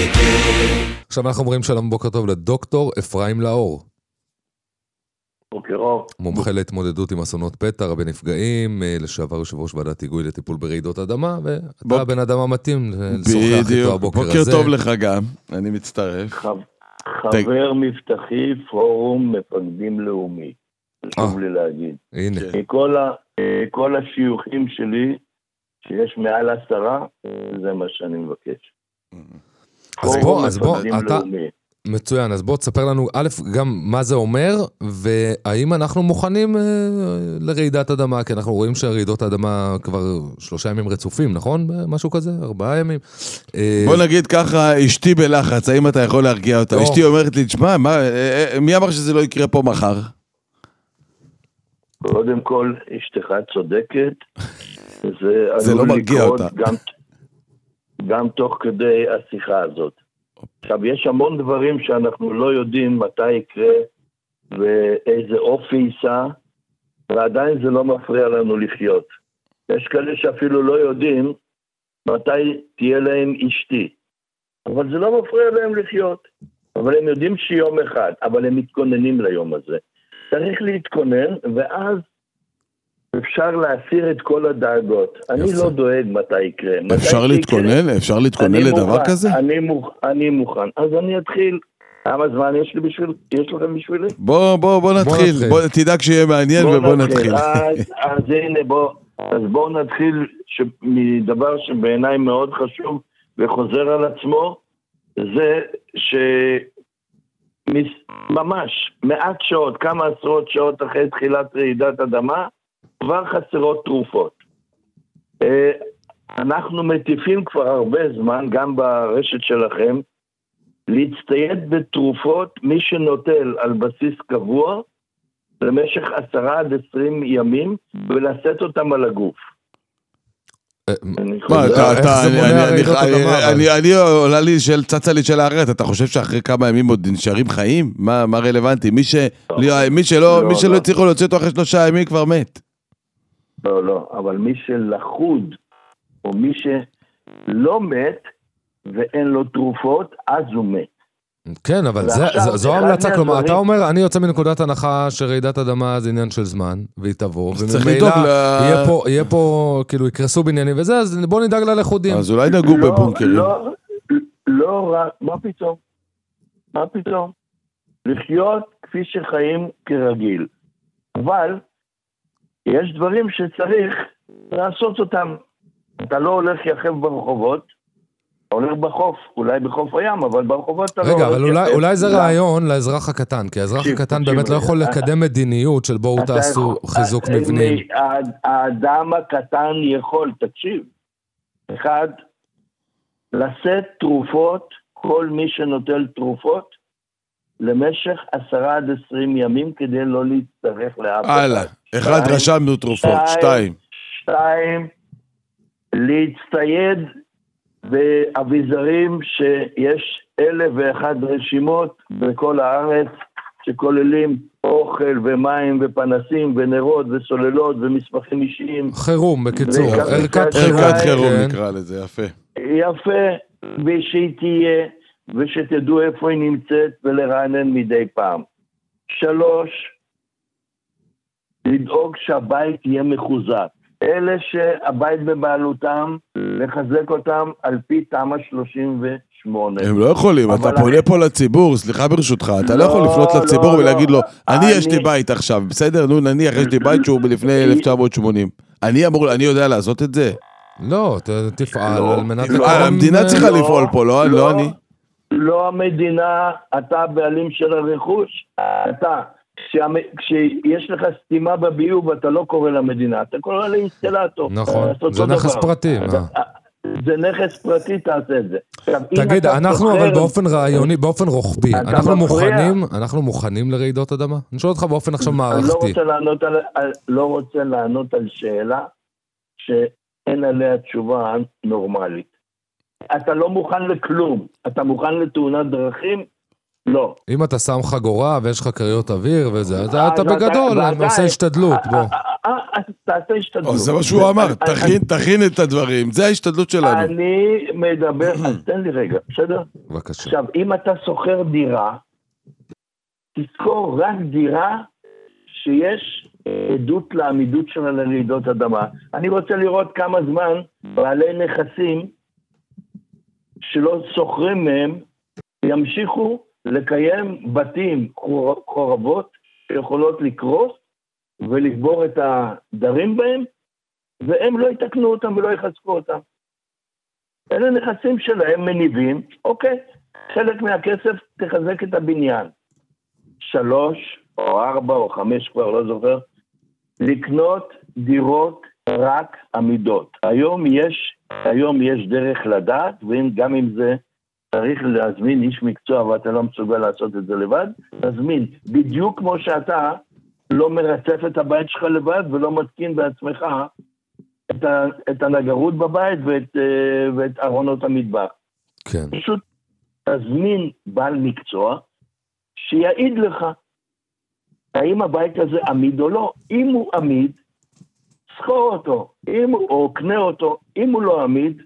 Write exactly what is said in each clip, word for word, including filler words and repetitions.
עכשיו אנחנו אומרים שלום, בוקר טוב לדוקטור אפרים לאור. בוקר אור. מומחה להתמודדות עם אסונות פתע, רבי נפגעים, לשעבר יושב ראש ועדת היגוי לטיפול ברעידות אדמה, ואתה בן אדם המתאים לשוחח איתו הבוקר הזה. בוקר טוב לך גם, אני מצטרף. חבר מבטחי פורום מפקדים לאומי, חשוב לי להגיד. הנה. כל השיוכים שלי, שיש מעל עשרה, זה מה שאני מבקש. אז בוא, אז בוא, אתה... מצוין, אז בוא תספר לנו א', גם מה זה אומר, והאם אנחנו מוכנים אה, לרעידת אדמה, כי אנחנו רואים שהרעידות האדמה כבר שלושה ימים רצופים, נכון? משהו כזה, ארבעה ימים. אה... בוא נגיד ככה, אשתי בלחץ, האם אתה יכול להרגיע אותה? לא. אשתי אומרת לי, תשמע, מה, מי אמר שזה לא יקרה פה מחר? קודם כל, אשתך צודקת, זה, זה לא מרגיע אותה. גם, גם תוך כדי השיחה הזאת. עכשיו, יש המון דברים שאנחנו לא יודעים מתי יקרה ואיזה אופי יישא, ועדיין זה לא מפריע לנו לחיות. יש כאלה שאפילו לא יודעים מתי תהיה להם אשתי, אבל זה לא מפריע להם לחיות. אבל הם יודעים שיום אחד, אבל הם מתכוננים ליום הזה. צריך להתכונן, ואז אפשר להסיר את כל הדאגות. אני לא דואג מתי יקרה. אפשר להתכונן? אפשר להתכונן לדבר כזה? אני מוכן. אז אני אתחיל. כמה זמן יש לי בשביל, יש לכם בשבילי? בוא, בוא, בוא נתחיל. בוא תדאג שיהיה מעניין ובוא נתחיל. אז הנה, בוא. אז בואו נתחיל מדבר שבעיניי מאוד חשוב וחוזר על עצמו, זה שממש מעט שעות, כמה עשרות שעות אחרי תחילת רעידת אדמה, כבר חסרות תרופות. אנחנו מטיפים כבר הרבה זמן, גם ברשת שלכם, להצטייד בתרופות, מי שנוטל על בסיס קבוע, למשך עשרה עד עשרים ימים, ולשאת אותם על הגוף. אני עולה לי של צצה לי של הארץ, אתה חושב שאחרי כמה ימים עוד נשארים חיים? מה רלוונטי? מי שלא הצליחו להוציא אותו אחרי שלושה ימים כבר מת. לא, לא, אבל מי שלחוד, או מי שלא מת, ואין לו תרופות, אז הוא מת. כן, אבל זו המלצה, כלומר, אתה אומר, אני יוצא מנקודת הנחה שרעידת אדמה זה עניין של זמן, והיא תבוא, וממילא יהיה פה, כאילו, יקרסו בניינים וזה, אז בוא נדאג ללכודים. אז אולי נגעו בבונקרים. לא, מה פתאום? מה פתאום? לחיות כפי שחיים כרגיל. אבל, יש דברים שצריך לעשות אותם. אתה לא הולך יחף ברחובות, אתה הולך בחוף, אולי בחוף הים, אבל ברחובות אתה לא הולך יחף. רגע, אבל אולי זה רעיון לאזרח הקטן, כי האזרח הקטן באמת לא יכול לקדם מדיניות של בואו תעשו חיזוק מבנים. האדם הקטן יכול, תקשיב, אחד, לשאת תרופות, כל מי שנוטל תרופות, למשך עשרה עד עשרים ימים, כדי לא להצטרך לאף אחד. הלאה, אחד רשמנו תרופות, שתיים. שתיים, להצטייד באביזרים שיש אלף ואחת רשימות בכל הארץ, שכוללים אוכל ומים ופנסים ונרות וסוללות ומסמכים אישיים. חירום, בקיצור, ערכת חירום. ערכת חירום נקרא לזה, יפה. יפה, ושהיא תהיה, ושתדעו איפה היא נמצאת ולרענן מדי פעם. שלוש, לדאוג שהבית יהיה מחוזק. אלה שהבית בבעלותם, לחזק אותם על פי תמ"א שלושים ושמונה. הם לא יכולים, אתה פונה פה לציבור, סליחה ברשותך, אתה לא יכול לפנות לציבור ולהגיד לו, אני יש לי בית עכשיו, בסדר? נו, נניח יש לי בית שהוא לפני אלף תשע מאות ושמונים. אני אמור, אני יודע לעשות את זה? לא, תפעל על מנת... המדינה צריכה לפעול פה, לא אני. לא המדינה, אתה הבעלים של הרכוש, אתה... כשיש לך סתימה בביוב, אתה לא קורא למדינה, אתה קורא לאינסטלטור. נכון, זה נכס פרטי. זה נכס פרטי, תעשה את זה. תגיד, אנחנו אבל באופן רעיוני, באופן רוחבי, אנחנו מוכנים, אנחנו מוכנים לרעידות אדמה? אני שואל אותך באופן עכשיו מערכתי. לא רוצה לענות על שאלה שאין עליה תשובה נורמלית. אתה לא מוכן לכלום, אתה מוכן לתאונת דרכים? לא. אם אתה שם חגורה ויש לך קריות אוויר וזה, אתה בגדול, עושה השתדלות, בוא. אז תעשה השתדלות. זה מה שהוא אמר, תכין את הדברים, זה ההשתדלות שלנו. אני מדבר, אז תן לי רגע, בסדר? בבקשה. עכשיו, אם אתה שוכר דירה, תזכור רק דירה שיש עדות לעמידות שלה לרעידות אדמה. אני רוצה לראות כמה זמן בעלי נכסים שלא שוכרים מהם ימשיכו לקיים בתים חורבות שיכולות לקרוס ולגבור את הדרים בהם, והם לא יתקנו אותם ולא יחזקו אותם. אלה נכסים שלהם מניבים, אוקיי, חלק מהכסף תחזק את הבניין. שלוש או ארבע או חמש כבר לא זוכר, לקנות דירות רק עמידות. היום יש, היום יש דרך לדעת, וגם אם זה צריך להזמין איש מקצוע ואתה לא מסוגל לעשות את זה לבד, תזמין. בדיוק כמו שאתה לא מרצף את הבית שלך לבד ולא מתקין בעצמך את, ה, את הנגרות בבית ואת, ואת ארונות המטבח. כן. פשוט תזמין בעל מקצוע שיעיד לך האם הבית הזה עמיד או לא. אם הוא עמיד, שכור אותו, אם, או קנה אותו. אם הוא לא עמיד,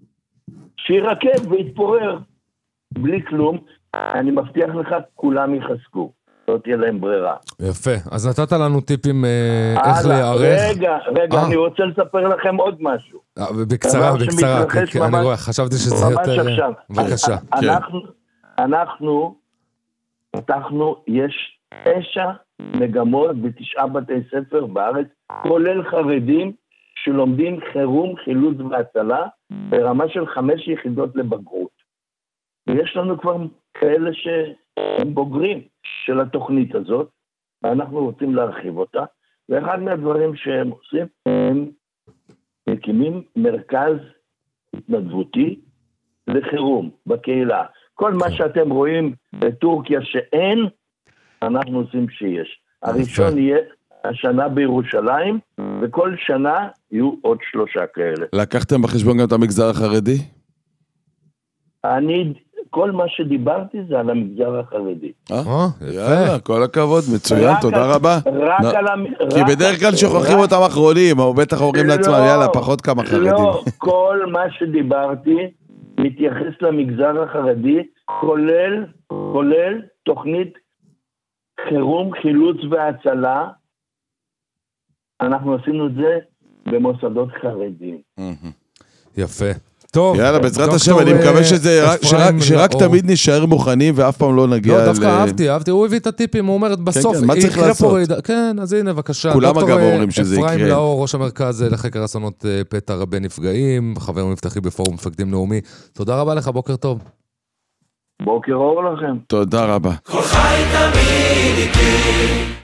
שירקב ויתפורר בלי כלום. אני מבטיח לך, כולם יחזקו. לא תהיה להם ברירה. יפה. אז נתת לנו טיפים איך להיערך. רגע, רגע, אני רוצה לספר לכם עוד משהו. בקצרה, בקצרה. אני רואה, חשבתי שזה יותר... בבקשה. אנחנו, אנחנו, פתחנו, יש תשע מגמות בתשעה בתי ספר בארץ, כולל חרדים שלומדים חירום, חילוץ והצלה, ברמה של חמש יחידות לבגרות. ויש לנו כבר כאלה שהם בוגרים של התוכנית הזאת, ואנחנו רוצים להרחיב אותה, ואחד מהדברים שהם עושים, הם מקימים מרכז התנדבותי לחירום בקהילה. כל מה שאתם רואים בטורקיה שאין, אנחנו עושים שיש. הראשון יהיה השנה בירושלים, וכל שנה יהיו עוד שלושה כאלה. לקחתם בחשבון גם את המגזר החרדי? אני, כל מה שדיברתי זה על המגזר החרדי. אה, יאללה, כל הכבוד, מצוין, תודה רבה. רק על המגזר... כי בדרך כלל שוכחים אותם אחרונים, או בטח אומרים לעצמם, יאללה, פחות כמה חרדים. לא, כל מה שדיברתי מתייחס למגזר החרדי, כולל, כולל תוכנית חירום, חילוץ והצלה. עשינו עשינו את זה במוסדות חרדים. יפה. טוב. יאללה, בעזרת השם, אני מקווה שזה, שרק תמיד נשאר מוכנים ואף פעם לא נגיע... לא, דווקא אהבתי, אהבתי, הוא הביא את הטיפים, הוא אומר, בסוף יקרה פה רעידה. כן, אז הנה, בבקשה. כולם אגב אומרים שזה יקרה. אפרים לאור, ראש המרכז לחקר אסונות פתע רבי נפגעים, חבר מבטחי בפורום מפקדים לאומי. תודה רבה לך, בוקר טוב. בוקר אור לכם. תודה רבה.